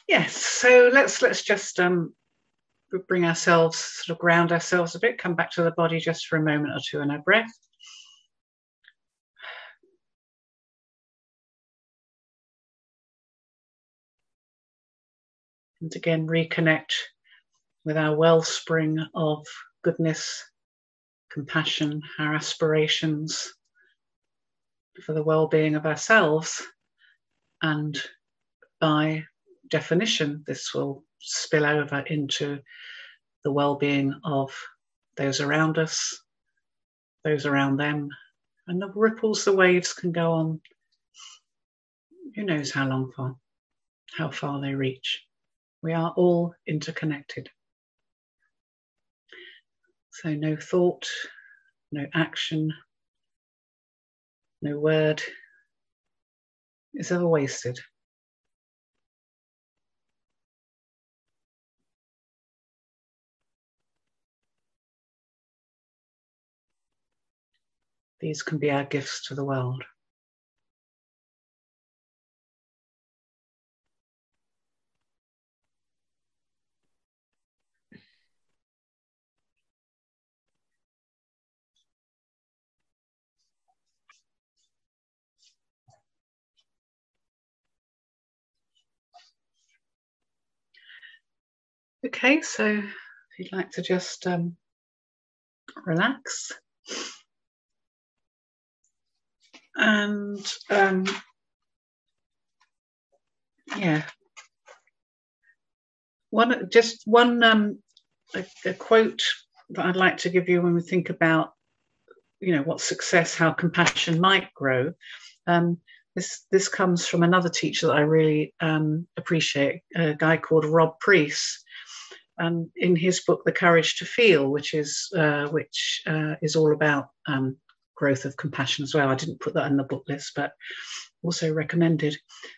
Yes, so let's just bring ourselves, sort of ground ourselves a bit, come back to the body just for a moment or two in our breath. And again, reconnect with our wellspring of goodness, compassion, our aspirations for the well-being of ourselves. And by definition, this will spill over into the well-being of those around us, those around them, and the ripples, the waves can go on. Who knows how far they reach. We are all interconnected. So no thought, no action, no word is ever wasted. These can be our gifts to the world. Okay, so if you'd like to just relax. And yeah, a quote that I'd like to give you when we think about, what success, how compassion might grow. This comes from another teacher that I really appreciate, a guy called Rob Priest. And in his book, The Courage to Feel, which is all about growth of compassion as well. I didn't put that in the book list, but also recommended.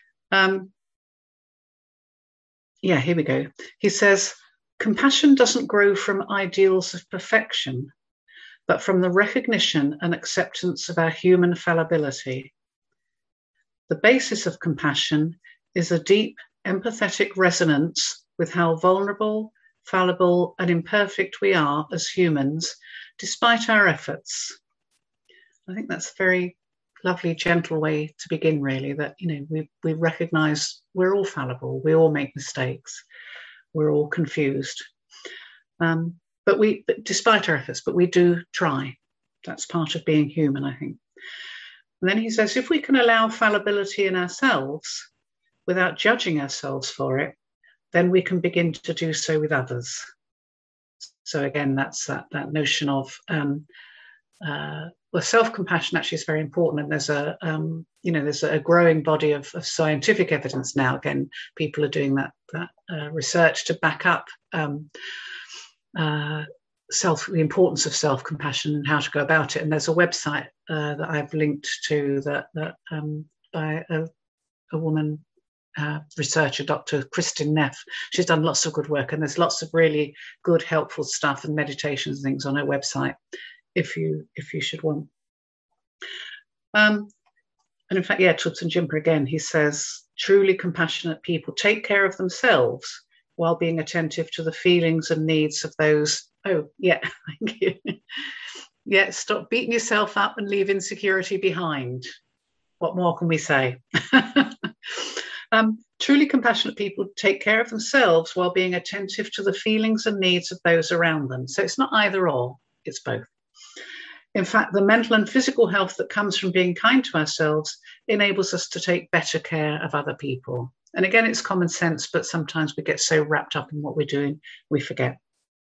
Here we go. He says, compassion doesn't grow from ideals of perfection, but from the recognition and acceptance of our human fallibility. The basis of compassion is a deep, empathetic resonance with how vulnerable, fallible, and imperfect we are as humans, despite our efforts. I think that's a very lovely, gentle way to begin, really, that, we recognize we're all fallible, we all make mistakes, we're all confused. But despite our efforts, but we do try. That's part of being human, I think. And then he says, if we can allow fallibility in ourselves without judging ourselves for it, then we can begin to do so with others. So again, that's that notion of self-compassion actually is very important, and there's a growing body of scientific evidence now. Again, people are doing that research to back up the importance of self-compassion and how to go about it. And there's a website that I've linked to that by a woman researcher, Dr. Kristin Neff. She's done lots of good work, and there's lots of really good, helpful stuff and meditations and things on her website if you should want. And in fact, Thubten Jinpa again, he says, truly compassionate people take care of themselves while being attentive to the feelings and needs of those. Oh, yeah, thank you. Yeah, stop beating yourself up and leave insecurity behind. What more can we say? Truly compassionate people take care of themselves while being attentive to the feelings and needs of those around them. So it's not either or, it's both. In fact, the mental and physical health that comes from being kind to ourselves enables us to take better care of other people. And again, it's common sense, but sometimes we get so wrapped up in what we're doing, we forget.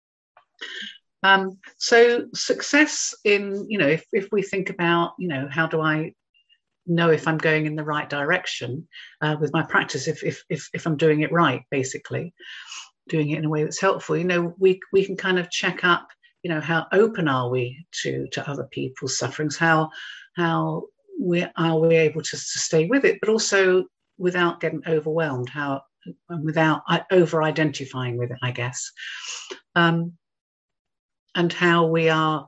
So success in, if we think about, how do I know if I'm going in the right direction with my practice, if I'm doing it right, basically, doing it in a way that's helpful, we can kind of check up, how open are we to other people's sufferings, how are we able to stay with it, but also without getting overwhelmed, without over-identifying with it, I guess, and how we are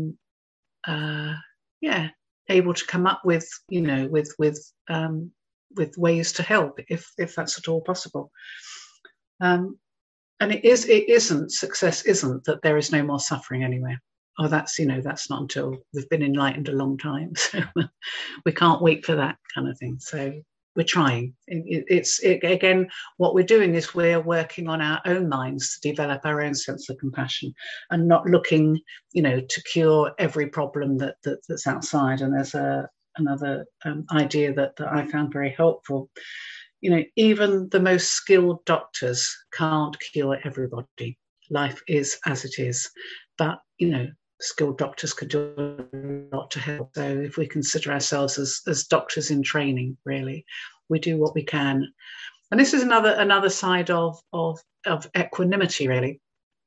able to come up with with ways to help if that's at all possible. And success isn't that there is no more suffering anywhere. Oh, that's not until we've been enlightened a long time. So we can't wait for that kind of thing. So we're trying. Again, what we're doing is we're working on our own minds to develop our own sense of compassion, and not looking, to cure every problem that's outside. And there's another idea that I found very helpful. Even the most skilled doctors can't cure everybody. Life is as it is. But, skilled doctors could do a lot to help. So if we consider ourselves as doctors in training, really, we do what we can. And this is another side of equanimity, really.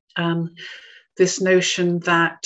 This notion that,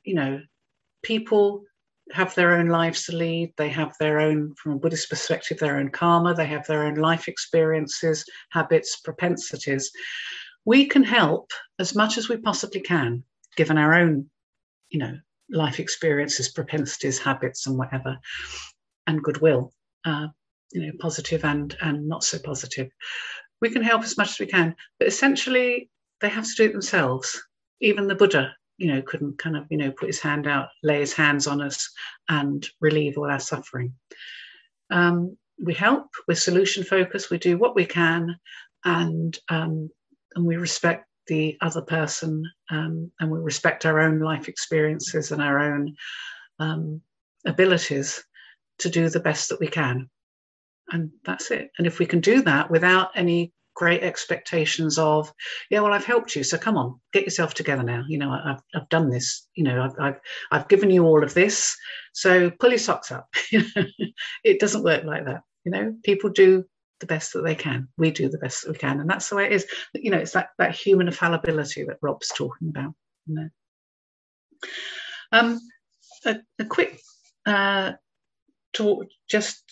people have their own lives to lead. They have their own, from a Buddhist perspective, their own karma. They have their own life experiences, habits, propensities. We can help as much as we possibly can, given our own, life experiences, propensities, habits, and whatever, and goodwill, positive and not so positive. We can help as much as we can, but essentially they have to do it themselves. Even the Buddha, couldn't kind of, put his hand out, lay his hands on us and relieve all our suffering. We help, we're solution focused, we do what we can, and we respect the other person, and we respect our own life experiences and our own abilities to do the best that we can. And that's it. And if we can do that without any great expectations of, I've helped you, so come on, get yourself together now. I've done this. I've given you all of this, so pull your socks up. It doesn't work like that. People do the best that they can. We do the best that we can, and that's the way it is. It's that human fallibility that Rob's talking about. A quick talk, just.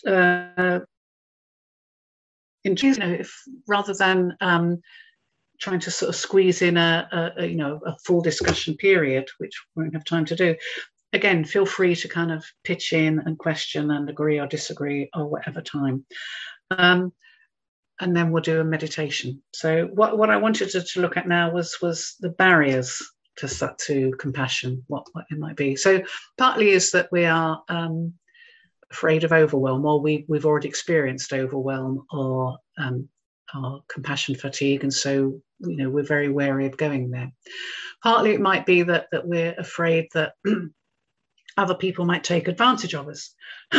If rather than trying to sort of squeeze in a full discussion period, which we won't have time to do, again, feel free to kind of pitch in and question and agree or disagree or whatever time. And then we'll do a meditation. So what I wanted to look at now was the barriers to compassion, what it might be. So partly is that we are afraid of overwhelm, or we've already experienced overwhelm or compassion fatigue, and so we're very wary of going there. Partly it might be that we're afraid that other people might take advantage of us.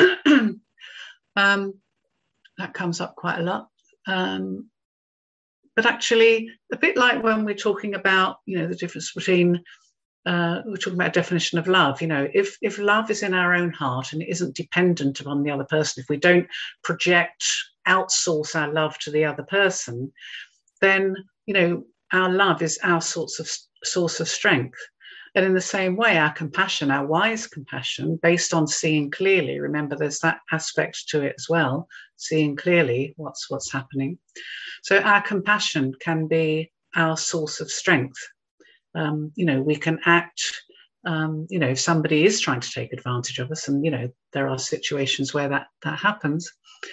That comes up quite a lot. But actually, a bit like when we're talking about the difference between we're talking about a definition of love. If love is in our own heart and it isn't dependent upon the other person, if we don't outsource our love to the other person, then our love is our source of strength. And in the same way, our compassion, our wise compassion, based on seeing clearly, remember there's that aspect to it as well, seeing clearly what's happening. So our compassion can be our source of strength. We can act, if somebody is trying to take advantage of us, and, there are situations where that happens,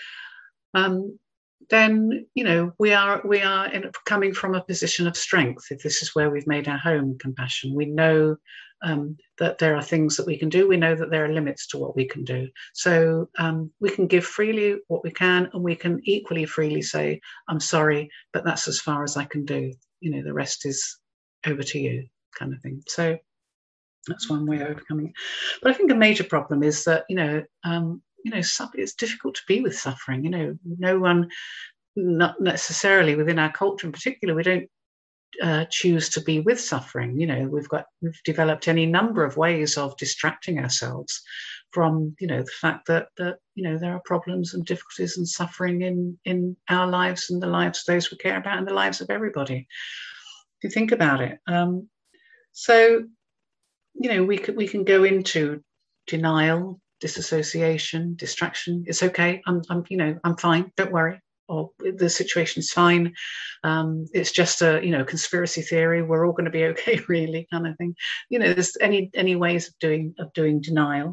then, we are coming from a position of strength. If this is where we've made our home, compassion, we know that there are things that we can do. We know that there are limits to what we can do. So we can give freely what we can, and we can equally freely say, I'm sorry, but that's as far as I can do. The rest is over to you, kind of thing. So that's one way of overcoming it. But I think a major problem is that, it's difficult to be with suffering. No one, not necessarily within our culture in particular, we don't choose to be with suffering. We've developed any number of ways of distracting ourselves from, the fact that there are problems and difficulties and suffering in our lives and the lives of those we care about and the lives of everybody. If you think about it, so we can go into denial, disassociation, distraction. It's okay. I'm fine. Don't worry. Or the situation's fine. It's just a conspiracy theory. We're all going to be okay, really, kind of thing. There's any ways of doing denial,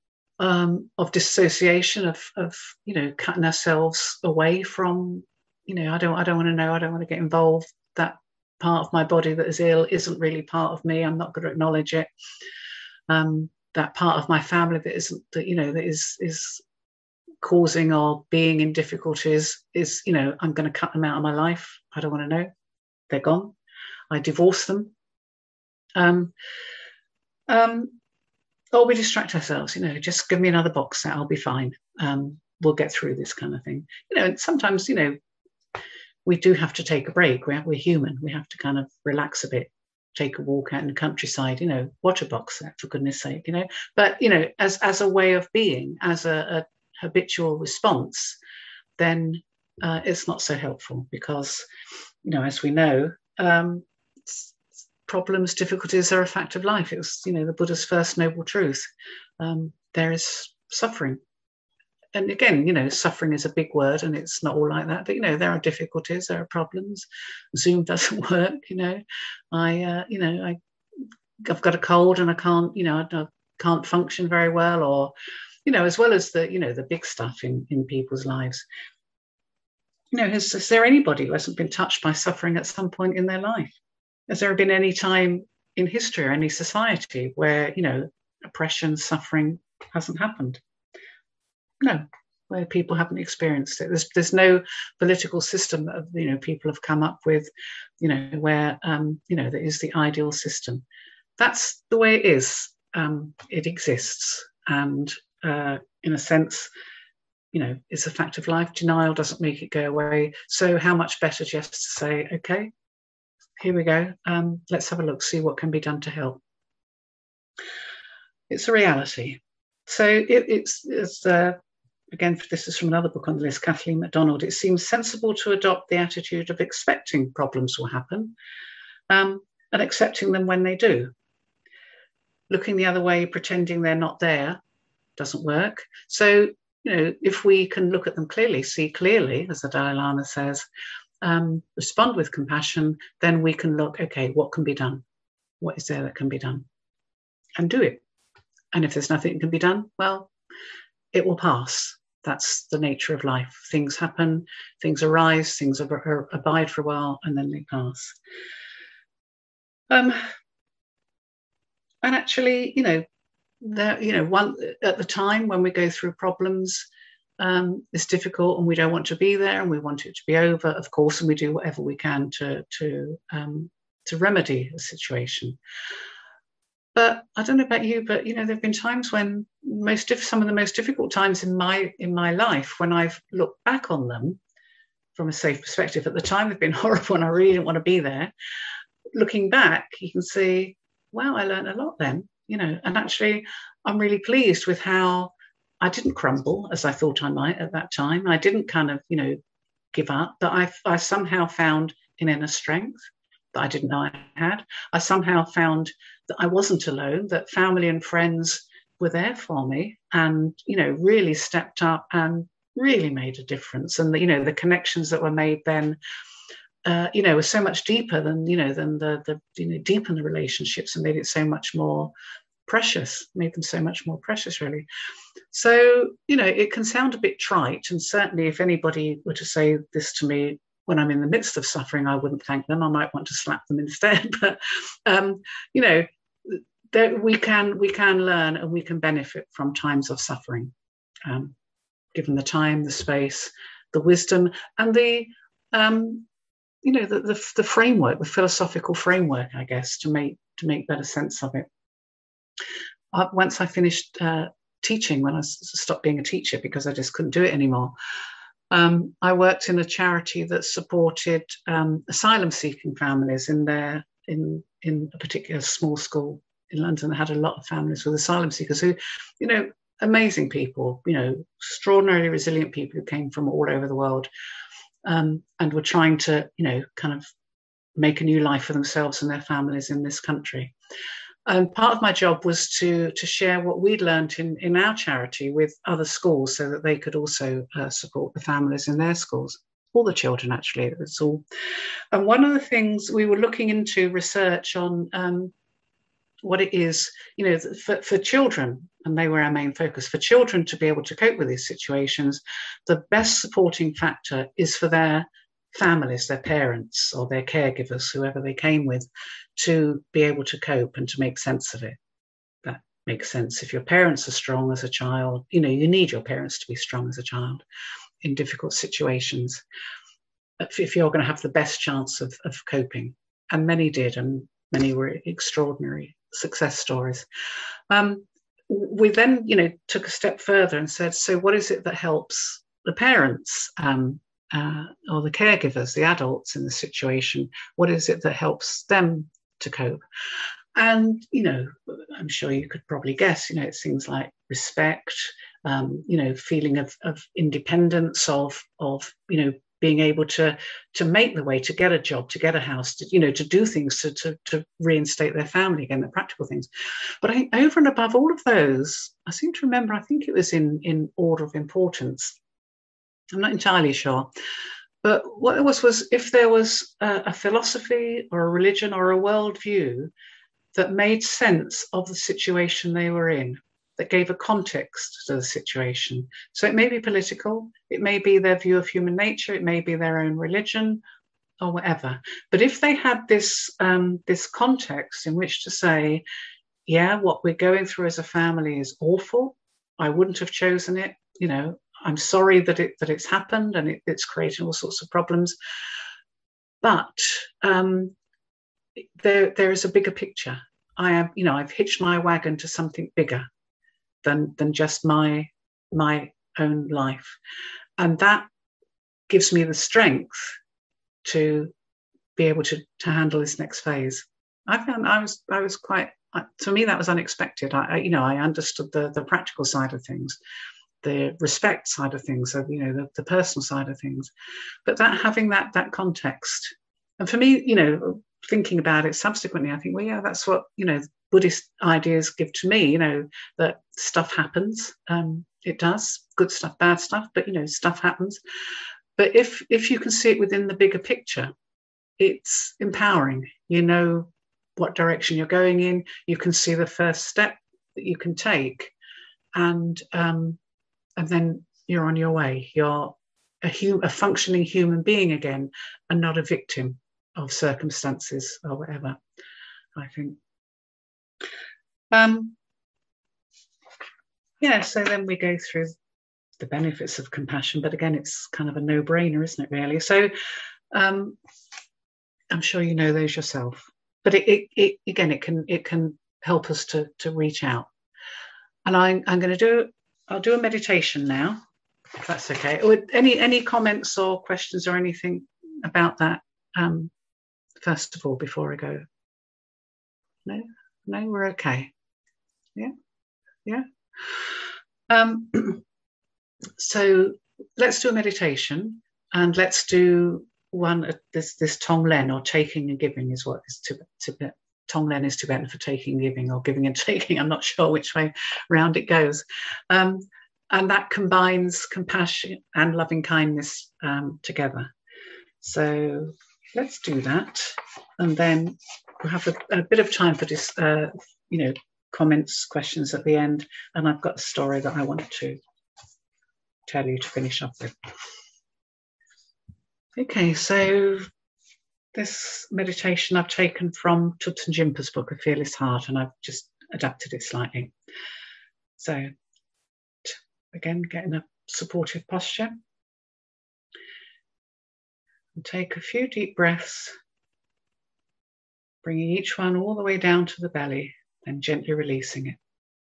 of disassociation, of cutting ourselves away from I don't want to know. I don't want to get involved. That part of my body that is ill isn't really part of me. I'm not going to acknowledge it. That part of my family that isn't, that is causing or being in difficulties is, I'm going to cut them out of my life. I don't want to know. They're gone. I divorce them. Or we distract ourselves, just give me another box set, I'll be fine. We'll get through this kind of thing. And sometimes, we do have to take a break. We're human. We have to kind of relax a bit, take a walk out in the countryside, watch a box set, for goodness sake, But, as a way of being, as a habitual response, then it's not so helpful because, as we know, problems, difficulties are a fact of life. It was, the Buddha's first noble truth. There is suffering. And again, suffering is a big word and it's not all like that. But, there are difficulties, there are problems. Zoom doesn't work, I've got a cold and I can't, I can't function very well, or, as well as the big stuff in people's lives. Is there anybody who hasn't been touched by suffering at some point in their life? Has there been any time in history or any society where, oppression, suffering hasn't happened? No, where people haven't experienced it. There's no political system that, people have come up with, where, that is the ideal system. That's the way it is. It exists. And in a sense, it's a fact of life. Denial doesn't make it go away. So how much better just to say, okay, here we go. Let's have a look, see what can be done to help. It's a reality. So it's again, this is from another book on the list, Kathleen MacDonald. It seems sensible to adopt the attitude of expecting problems will happen and accepting them when they do. Looking the other way, pretending they're not there, doesn't work. So, if we can look at them clearly, see clearly, as the Dalai Lama says, respond with compassion, then we can look, okay, what can be done? What is there that can be done? And do it. And if there's nothing that can be done, well, it will pass. That's the nature of life. Things happen, things arise, things abide for a while, and then they pass. And actually, one at the time when we go through problems, it's difficult, and we don't want to be there, and we want it to be over, of course, and we do whatever we can to remedy the situation. But I don't know about you, but there have been times when some of the most difficult times in my life, when I've looked back on them from a safe perspective. At the time, they've been horrible, and I really didn't want to be there. Looking back, you can see, wow, I learned a lot then, and actually, I'm really pleased with how I didn't crumble as I thought I might at that time. I didn't kind of, give up, but I somehow found an inner strength that I didn't know I had. I somehow found that I wasn't alone, that family and friends were there for me and, really stepped up and really made a difference. And, the connections that were made then, were so much deeper than deepen the relationships and made it so much more precious, made them so much more precious, really. So, it can sound a bit trite. And certainly if anybody were to say this to me when I'm in the midst of suffering, I wouldn't thank them. I might want to slap them instead. But, we can learn and we can benefit from times of suffering, given the time, the space, the wisdom, and the framework, the philosophical framework, I guess, to make better sense of it. Once I finished teaching, when I stopped being a teacher because I just couldn't do it anymore, I worked in a charity that supported asylum-seeking families in a particular small school in London that had a lot of families with asylum seekers who, amazing people, extraordinarily resilient people who came from all over the world and were trying to, kind of make a new life for themselves and their families in this country. And part of my job was to share what we'd learned in our charity with other schools so that they could also support the families in their schools, all the children, actually. It's all. And one of the things we were looking into research on what it is, for children, and they were our main focus, for children to be able to cope with these situations, the best supporting factor is for their families, their parents or their caregivers, whoever they came with, to be able to cope and to make sense of it. That makes sense. If your parents are strong as a child, you need your parents to be strong as a child in difficult situations, if you're going to have the best chance of coping. And many did, and many were extraordinary success stories. We then, took a step further and said, so what is it that helps the parents or the caregivers, the adults in the situation? What is it that helps them to cope? And, I'm sure you could probably guess, it's things like respect, feeling of independence, of being able to make the way, to get a job, to get a house, to do things to reinstate their family again, the practical things. But I think over and above all of those, I seem to remember, I think it was in order of importance. I'm not entirely sure. But what it was if there was a philosophy or a religion or a worldview that made sense of the situation they were in, that gave a context to the situation. So it may be political, it may be their view of human nature, it may be their own religion or whatever. But if they had this context in which to say, yeah, what we're going through as a family is awful, I wouldn't have chosen it, I'm sorry that it's happened and it's creating all sorts of problems. But there is a bigger picture. I've hitched my wagon to something bigger than just my own life, and that gives me the strength to be able to handle this next phase. I found I was quite, to me that was unexpected. I understood the practical side of things, the respect side of things, of the personal side of things, but having that context. And for me, thinking about it subsequently, I think, well, yeah, that's what, Buddhist ideas give to me, that stuff happens. It does, good stuff, bad stuff, but, stuff happens. But if you can see it within the bigger picture, it's empowering. You know what direction you're going in. You can see the first step that you can take. And then you're on your way. You're a functioning human being again, and not a victim of circumstances or whatever, I think. So then we go through the benefits of compassion, but again, it's kind of a no-brainer, isn't it, really? So I'm sure you know those yourself, but it can help us to reach out. And I'll do a meditation now, if that's okay. Any comments or questions or anything about that? First of all, before I go. No, we're okay. Yeah. So let's do a meditation, and let's do one. This Tonglen, or taking and giving, is what is Tibet. Tonglen is Tibetan for taking, giving, or giving and taking. I'm not sure which way round it goes. And that combines compassion and loving kindness together. So let's do that, and then we'll have a bit of time for this, comments, questions at the end. And I've got a story that I want to tell you to finish up with. Okay, so this meditation I've taken from Thubten Jinpa's book, A Fearless Heart, and I've just adapted it slightly. So again, get in a supportive posture. And take a few deep breaths, bringing each one all the way down to the belly, then gently releasing it.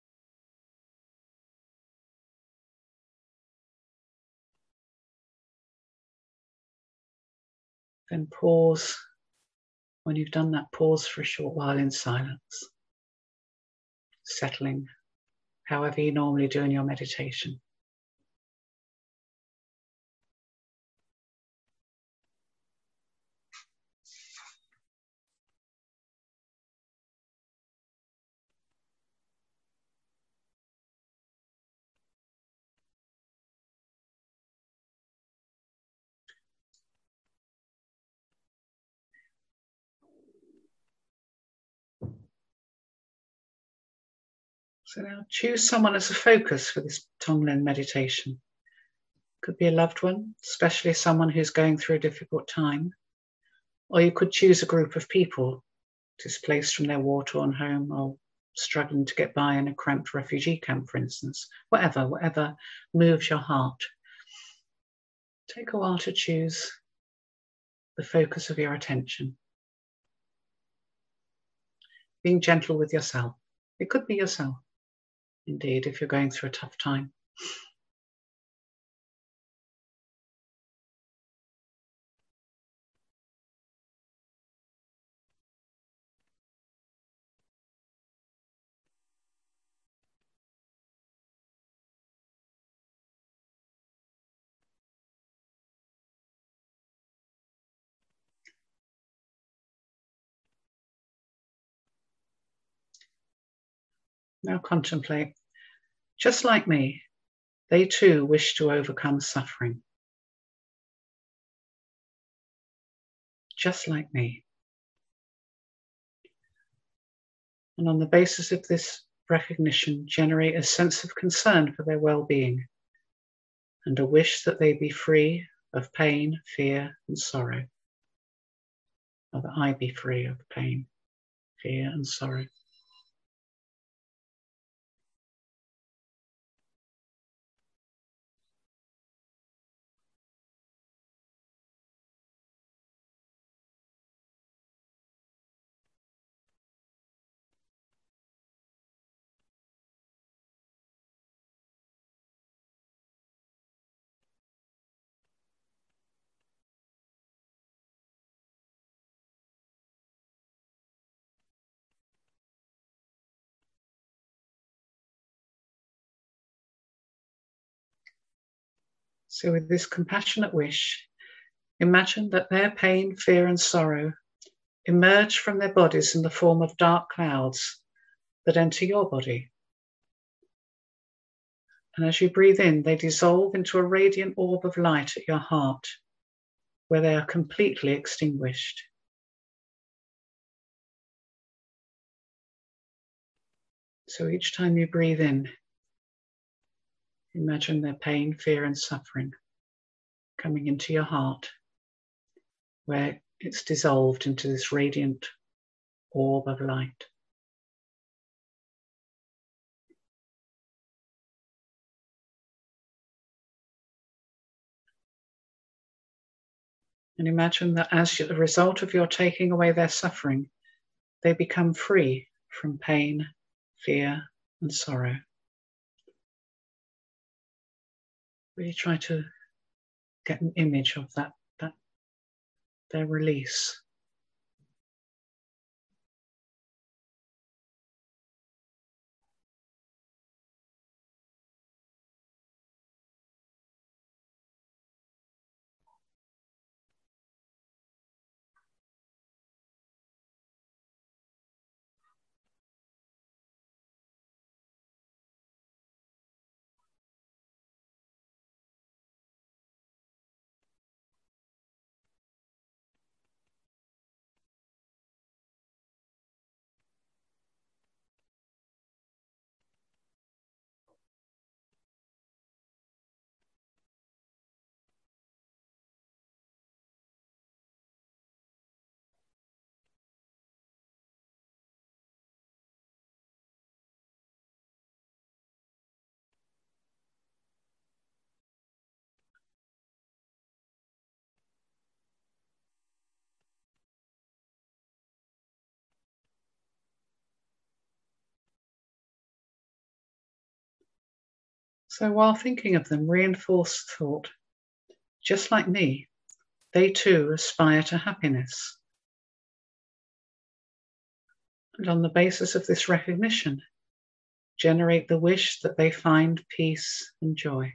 Then pause. When you've done that, pause for a short while in silence, settling however you normally do in your meditation. So now choose someone as a focus for this Tonglen meditation. Could be a loved one, especially someone who's going through a difficult time. Or you could choose a group of people displaced from their war-torn home or struggling to get by in a cramped refugee camp, for instance. Whatever moves your heart. Take a while to choose the focus of your attention. Being gentle with yourself. It could be yourself, indeed, if you're going through a tough time. Now contemplate. Just like me, they too wish to overcome suffering. Just like me. And on the basis of this recognition, generate a sense of concern for their well-being and a wish that they be free of pain, fear, and sorrow. Or that I be free of pain, fear, and sorrow. So with this compassionate wish, imagine that their pain, fear, and sorrow emerge from their bodies in the form of dark clouds that enter your body. And as you breathe in, they dissolve into a radiant orb of light at your heart, where they are completely extinguished. So each time you breathe in, imagine their pain, fear, and suffering coming into your heart, where it's dissolved into this radiant orb of light. And imagine that as a result of your taking away their suffering, they become free from pain, fear, and sorrow. Really try to get an image of that their release. So while thinking of them, reinforce the thought, just like me, they too aspire to happiness. And on the basis of this recognition, generate the wish that they find peace and joy.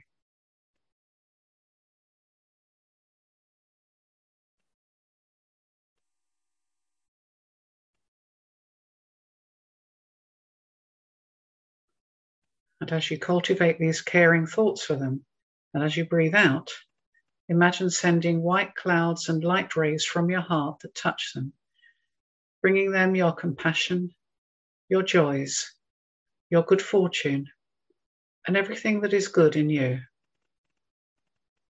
And as you cultivate these caring thoughts for them, and as you breathe out, imagine sending white clouds and light rays from your heart that touch them, bringing them your compassion, your joys, your good fortune, and everything that is good in you.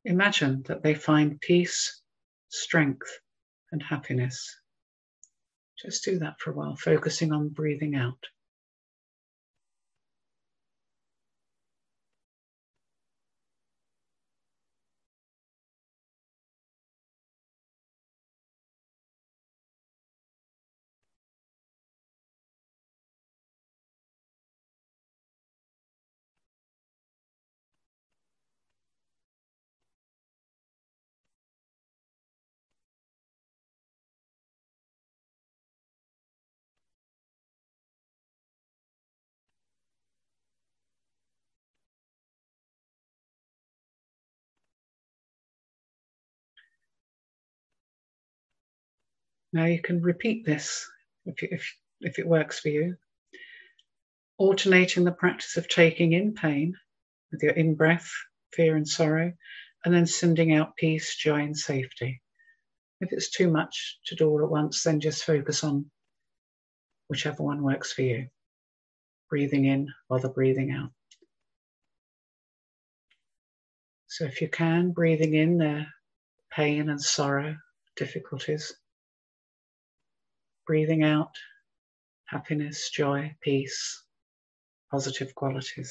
imagine that they find peace, strength, and happiness. Just do that for a while, focusing on breathing out. Now you can repeat this if it works for you, alternating the practice of taking in pain with your in-breath, fear and sorrow, and then sending out peace, joy, and safety. If it's too much to do all at once, then just focus on whichever one works for you. Breathing in while the breathing out. So if you can, breathing in their pain and sorrow, difficulties. Breathing out, happiness, joy, peace, positive qualities.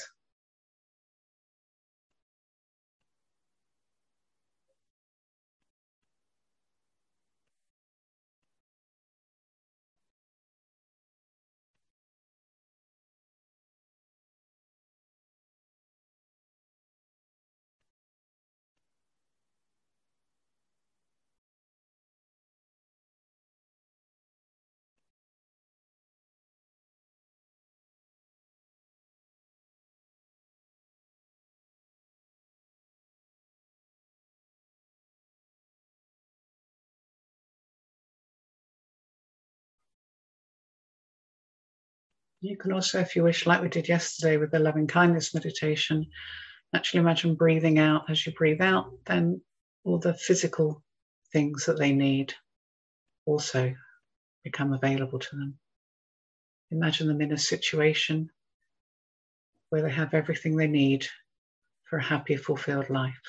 You can also, if you wish, like we did yesterday with the loving kindness meditation, actually imagine breathing out. As you breathe out, then all the physical things that they need also become available to them. Imagine them in a situation where they have everything they need for a happy, fulfilled life.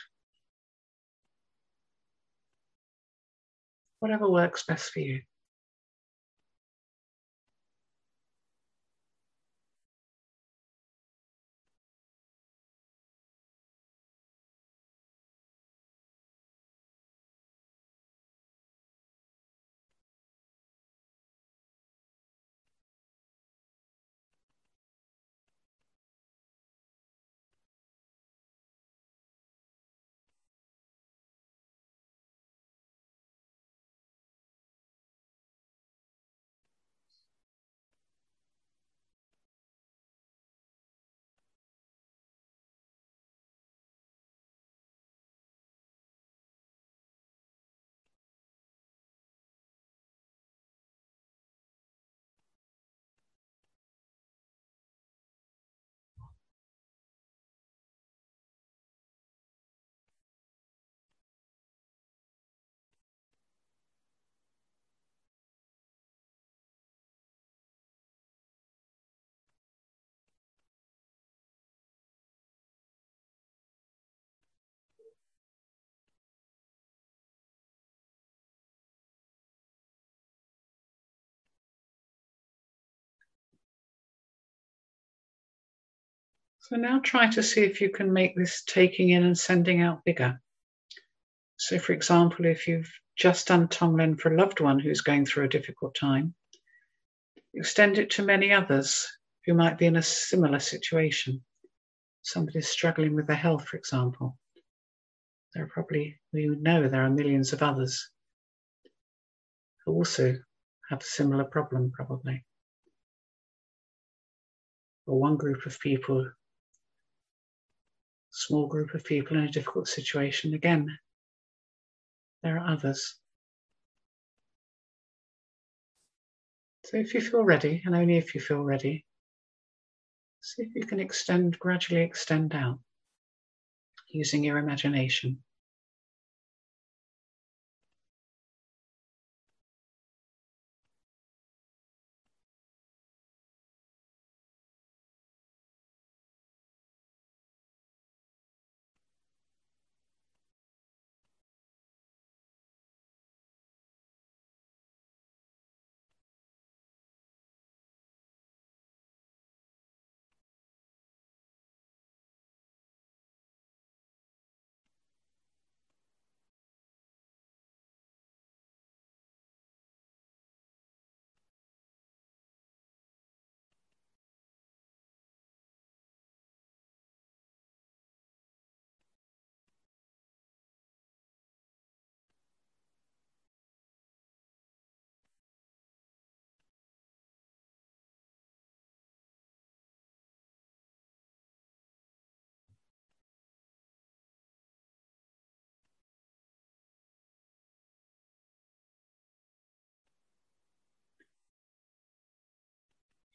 Whatever works best for you. So now try to see if you can make this taking in and sending out bigger. So for example, if you've just done Tonglen for a loved one who's going through a difficult time, extend it to many others who might be in a similar situation. Somebody's struggling with their health, for example. There are probably, you know, there are millions of others who also have a similar problem, probably. Or one group of people, small group of people in a difficult situation. Again, there are others. So if you feel ready, and only if you feel ready, see if you can gradually extend out using your imagination.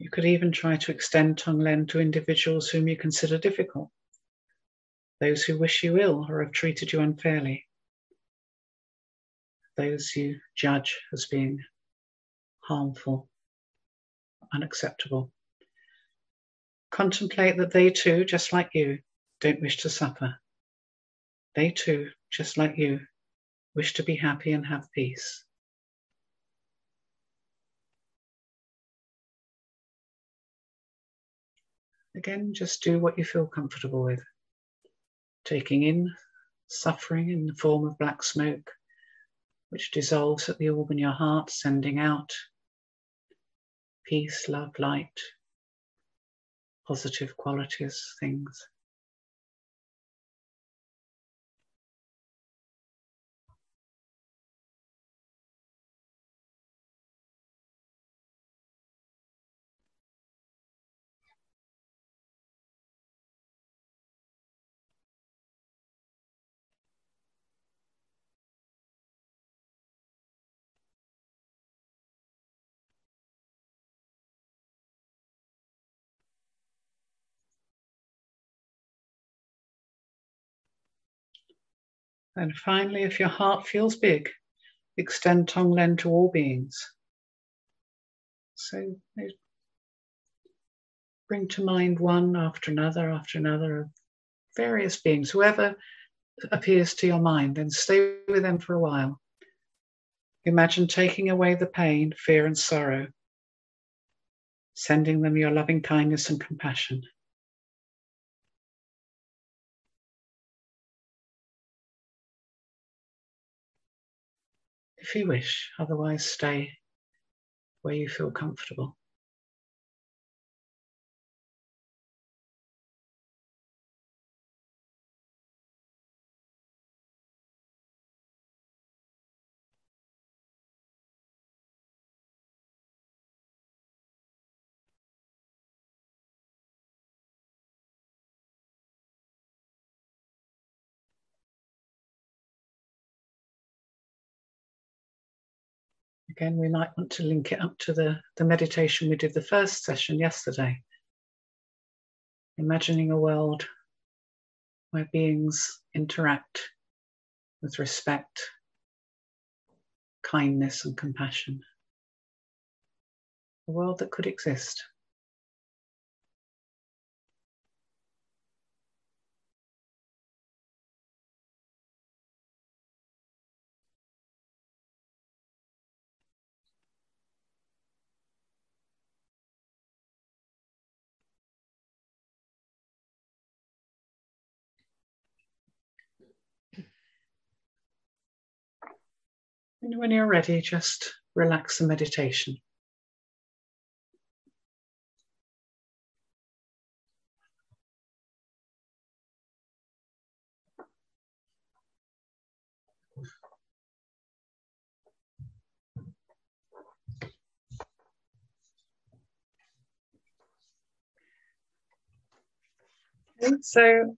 You could even try to extend Tonglen to individuals whom you consider difficult, those who wish you ill or have treated you unfairly, those you judge as being harmful, unacceptable. Contemplate that they too, just like you, don't wish to suffer. They too, just like you, wish to be happy and have peace. Again, just do what you feel comfortable with, taking in suffering in the form of black smoke, which dissolves at the orb in your heart, sending out peace, love, light, positive qualities, things. And finally, if your heart feels big, extend Tonglen to all beings. So bring to mind one after another of various beings, whoever appears to your mind, then stay with them for a while. Imagine taking away the pain, fear, and sorrow, sending them your loving kindness and compassion. If you wish, otherwise stay where you feel comfortable. Again, we might want to link it up to the meditation we did the first session yesterday. Imagining a world where beings interact with respect, kindness, and compassion. A world that could exist. And when you're ready, just relax the meditation. Okay, so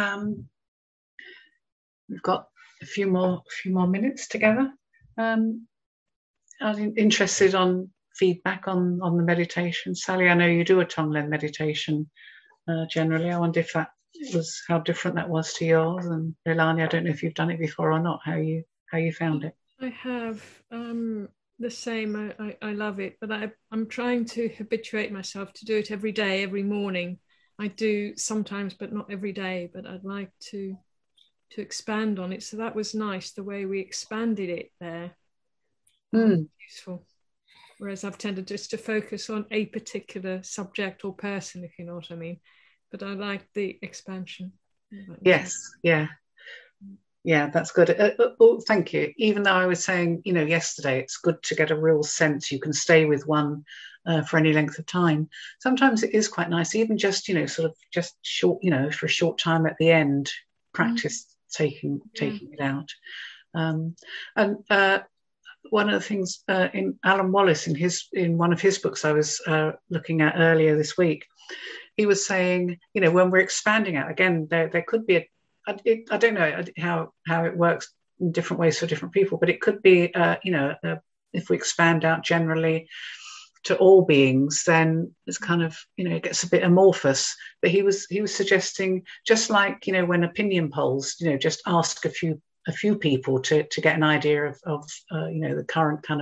we've got a few more minutes together. I'm interested on feedback on the meditation. Sally, I know you do a Tonglen meditation generally. I wonder if that was how different that was to yours. And Leilani, I don't know if you've done it before or not. How you found it? I have the same. I love it, but I'm trying to habituate myself to do it every day, every morning. I do sometimes, but not every day. But I'd like to expand on it. So that was nice, the way we expanded it there. Useful. Whereas I've tended just to focus on a particular subject or person, if you know what I mean. But I like the expansion. Yes, yeah, that's good. Thank you. Even though I was saying, yesterday, it's good to get a real sense. You can stay with one for any length of time. Sometimes it is quite nice, even just, sort of just short, for a short time at the end, practice taking it out. And one of the things in Alan Wallace, in one of his books I was looking at earlier this week, he was saying, when we're expanding out, again, there could be I don't know how it works in different ways for different people, but it could be, if we expand out generally, to all beings, then it's kind of, it gets a bit amorphous. But he was suggesting, just like, when opinion polls, just ask a few people to get an idea of the current kind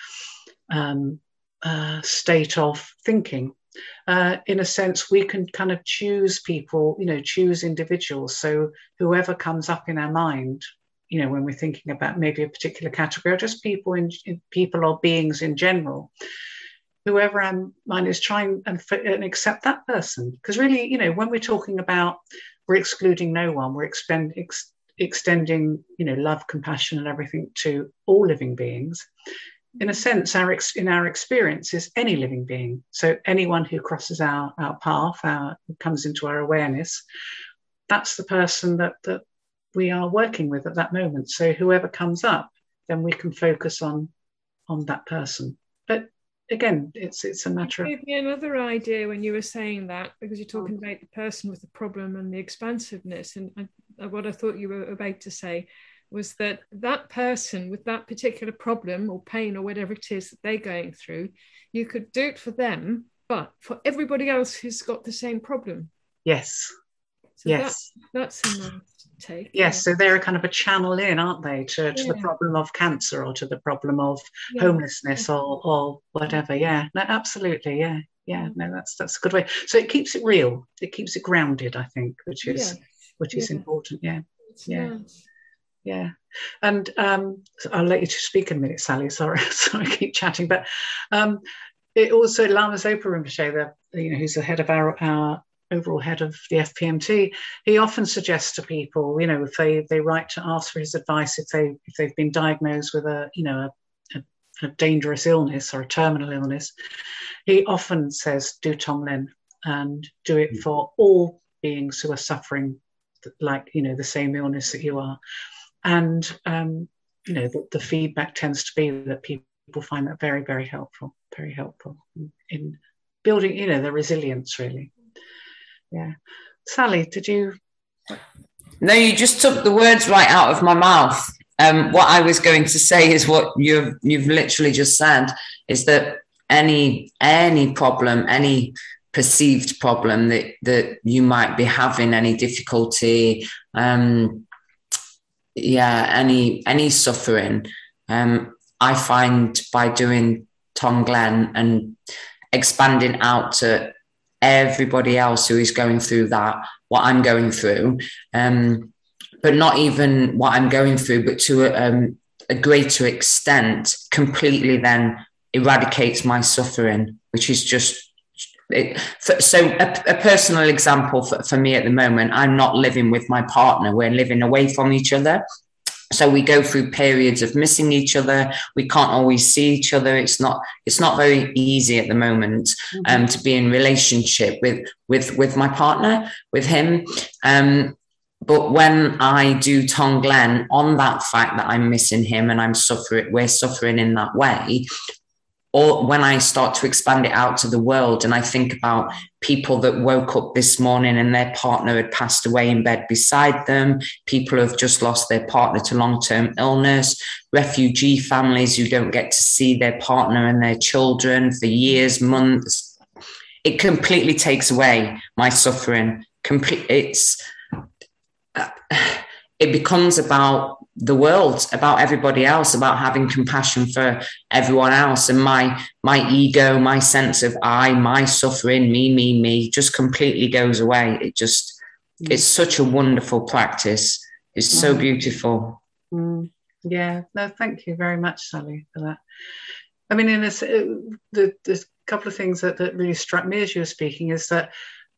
of state of thinking. In a sense, we can kind of choose people, choose individuals. So whoever comes up in our mind, when we're thinking about maybe a particular category, or just people people or beings in general, whoever our mind is, trying and accept that person. Because really, when we're talking about, we're excluding no one, we're extending, love, compassion, and everything to all living beings. In a sense, in our experience is any living being. So anyone who crosses our path, comes into our awareness, that's the person that we are working with at that moment. So whoever comes up, then we can focus on that person. But again, it's a matter of... You gave me another idea when you were saying that, because you're talking about the person with the problem and the expansiveness. And what I thought you were about to say was that person with that particular problem or pain or whatever it is that they're going through, you could do it for them, but for everybody else who's got the same problem. Yes. So yes. That's a nice take. Yes, so they're a kind of a channel in, aren't they, to the problem of cancer, or to the problem of homelessness, or whatever. Yeah, no, absolutely. Yeah. No, that's a good way. So it keeps it real. It keeps it grounded, I think, which is important. Yeah. It's nice. Yeah, and so I'll let you to speak in a minute, Sally. Sorry, I keep chatting. But it also, Lama Zopa Rinpoche, who's the head of our overall head of the FPMT, he often suggests to people, if they write to ask for his advice, if they've been diagnosed with a dangerous illness or a terminal illness, he often says, do Tonglen, and do it for all beings who are suffering, like the same illness that you are. And the feedback tends to be that people find that very, very helpful in building, the resilience, really. Yeah. Sally, did you? No, you just took the words right out of my mouth. What I was going to say is what you've literally just said, is that any problem, any perceived problem that you might be having, any difficulty, any suffering, I find by doing Tonglen and expanding out to everybody else who is going through what I'm going through, but not even what I'm going through, but to a greater extent, completely then eradicates my suffering, which is just so a personal example for me at the moment. I'm not living with my partner, we're living away from each other, so we go through periods of missing each other. We can't always see each other. It's not very easy at the moment to be in relationship with my partner, with him. But when I do Tonglen on that fact that I'm missing him and we're suffering in that way, or when I start to expand it out to the world, and I think about people that woke up this morning and their partner had passed away in bed beside them, people who have just lost their partner to long-term illness, refugee families who don't get to see their partner and their children for years, months, it completely takes away my suffering. It becomes about the world, about everybody else, about having compassion for everyone else. And my ego, my sense of my suffering, me, just completely goes away. It's such a wonderful practice. It's so beautiful. Yeah, no, thank you very much, Sally, for that. I mean, the couple of things that really struck me as you were speaking is that,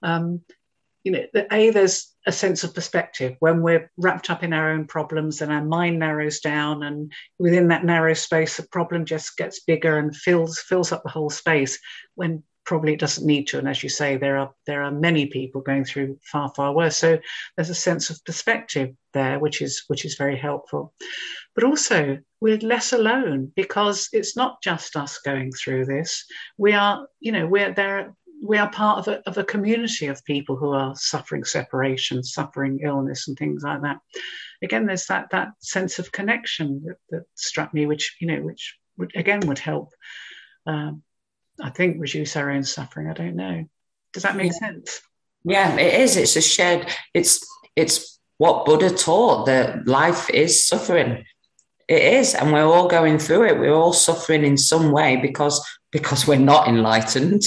there's a sense of perspective when we're wrapped up in our own problems and our mind narrows down, and within that narrow space, the problem just gets bigger and fills up the whole space when probably it doesn't need to. And as you say, there are many people going through far, far worse. So there's a sense of perspective there, which is very helpful. But also we're less alone, because it's not just us going through this. We are part of a community of people who are suffering separation, suffering illness and things like that. Again, there's that sense of connection that struck me, which would help I think, reduce our own suffering. I don't know. Does that make sense? Yeah, it is. It's a shared, it's what Buddha taught, that life is suffering. It is. And we're all going through it. We're all suffering in some way because we're not enlightened.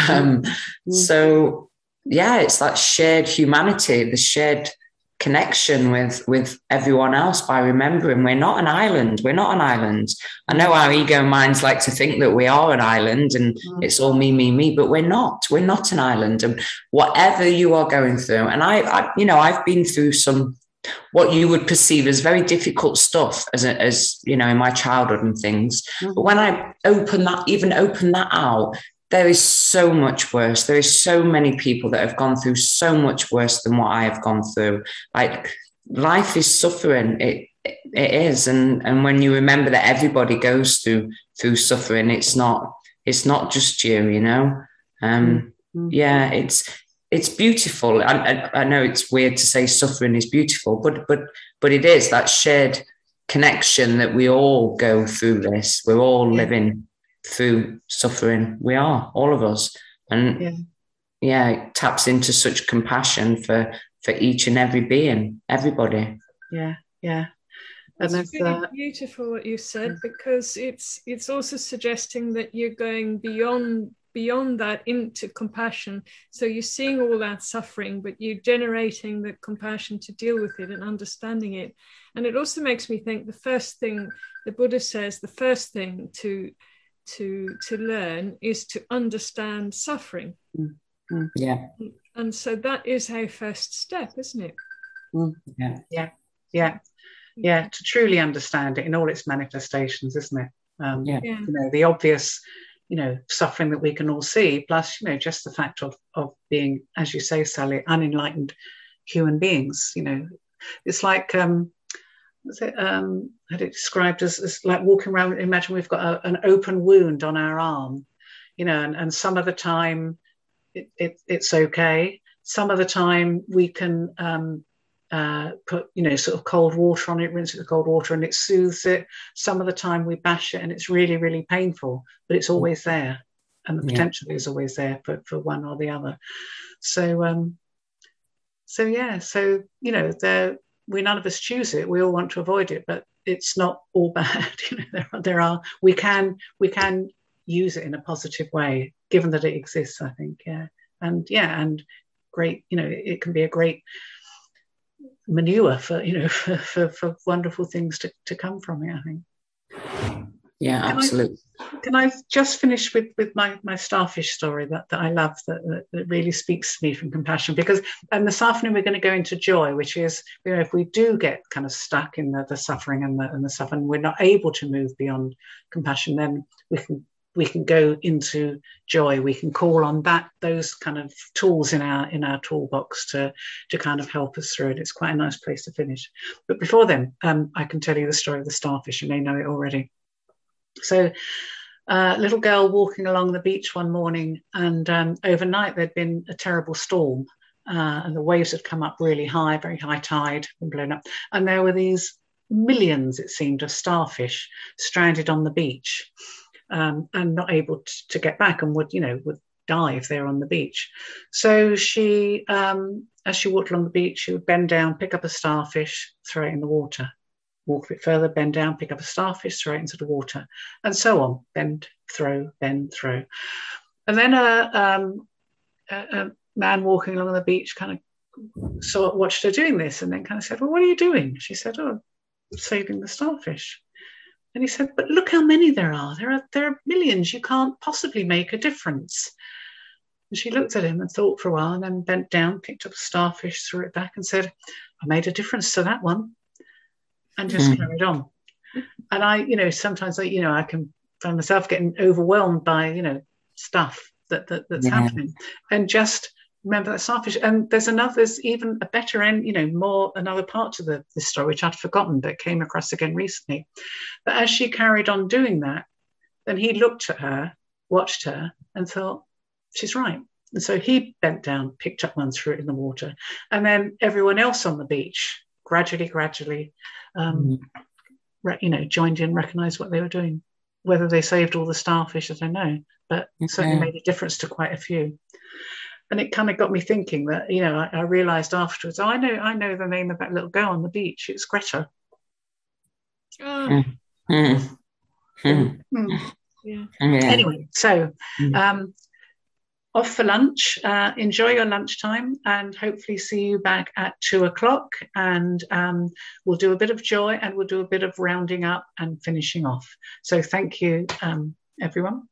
So yeah, it's that shared humanity, the shared connection with everyone else, by remembering we're not an island. We're not an island. I know our ego minds like to think that we are an island and it's all me, but we're not. We're not an island. And whatever you are going through, and I've been through some what you would perceive as very difficult stuff as in my childhood and things. But when I open that out, there is so much worse. There is so many people that have gone through so much worse than what I have gone through. Like, life is suffering. It is. And when you remember that everybody goes through suffering, it's not just you, Yeah, it's beautiful. I know it's weird to say suffering is beautiful, but it is that shared connection that we all go through this. We're all living through suffering. We are, all of us. And it taps into such compassion for each and every being, everybody. Yeah. And it's really beautiful what you said, because it's also suggesting that you're going beyond that into compassion. So you're seeing all that suffering, but you're generating the compassion to deal with it and understanding it. And it also makes me think the first thing the Buddha says, the first thing to learn is to understand suffering. Yeah. And so that is our first step, isn't it? Yeah, to truly understand it in all its manifestations, isn't it? The obvious suffering that we can all see, plus just the fact of being, as you say, Sally, unenlightened human beings. It's like had it described as like walking around. Imagine we've got an open wound on our arm, and some of the time it's okay. Some of the time we can put sort of cold water on it, rinse it with cold water, and it soothes it. Some of the time we bash it and it's really, really painful, but it's always there, and the potential is always there for one or the other. So we none of us choose it. We all want to avoid it, but it's not all bad. We can use it in a positive way, given that it exists, I think. And great, it can be a great manure for wonderful things to come from it, I think. Yeah, absolutely. Can I just finish with my starfish story that I love, that really speaks to me from compassion? Because this afternoon we're going to go into joy, which is, if we do get kind of stuck in the suffering and the suffering, we're not able to move beyond compassion, then we can go into joy. We can call on those kind of tools in our toolbox to kind of help us through it. It's quite a nice place to finish. But before then, I can tell you the story of the starfish. You may know it already. So a little girl walking along the beach one morning, and overnight there'd been a terrible storm, and the waves had come up really high, very high tide, and blown up. And there were these millions, it seemed, of starfish stranded on the beach. And not able to get back, and would die if they were on the beach. So she, as she walked along the beach, she would bend down, pick up a starfish, throw it in the water, walk a bit further, bend down, pick up a starfish, throw it into the water, and so on. Bend, throw. And then a man walking along the beach kind of watched her doing this, and then kind of said, "Well, what are you doing?" She said, "Oh, I'm saving the starfish." And he said, "But look how many there are. There are millions. You can't possibly make a difference." And she looked at him and thought for a while, and then bent down, picked up a starfish, threw it back, and said, "I made a difference to that one," and just carried on. And I, sometimes I can find myself getting overwhelmed by stuff that's happening, and just remember that starfish. And there's even a better end, another part to this story, which I'd forgotten, but came across again recently. But as she carried on doing that, then he looked at her, watched her, and thought, she's right. And so he bent down, picked up one, threw it in the water. And then everyone else on the beach gradually, joined in, recognized what they were doing. Whether they saved all the starfish, I don't know, but certainly made a difference to quite a few. And it kind of got me thinking that, you know, I realised afterwards, I know the name of that little girl on the beach. It's Greta. Oh. Yeah. Anyway, so off for lunch. Enjoy your lunchtime, and hopefully see you back at 2:00. And we'll do a bit of joy, and we'll do a bit of rounding up and finishing off. So thank you, everyone.